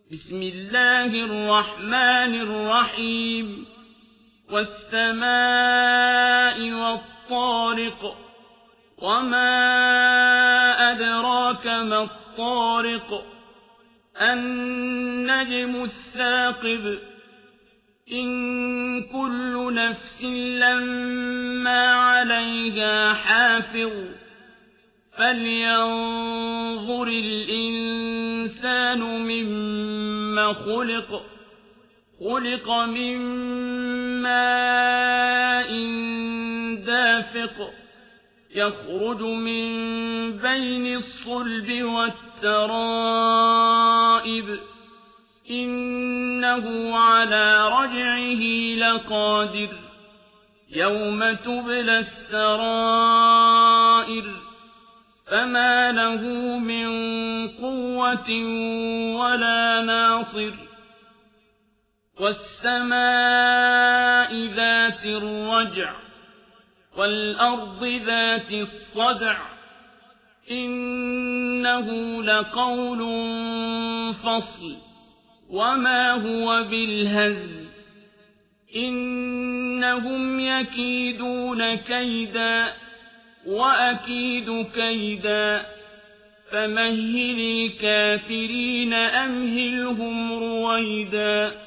بسم الله الرحمن الرحيم والسماء والطارق وما أدراك ما الطارق النجم الثاقب إن كل نفس لما عليها حافظ فلينظر الإنسان مما خلق من ماء دافق يخرج من بين الصلب والترائب إنه على رجعه لقادر يوم تبلى السرائر فما له من قوة ولا ناصر والسماء ذات الرجع والأرض ذات الصدع إنه لقول فصل وما هو بالهزل إنهم يكيدون كيدا وأكيد كيدا فمهل الكافرين أمهلهم رويدا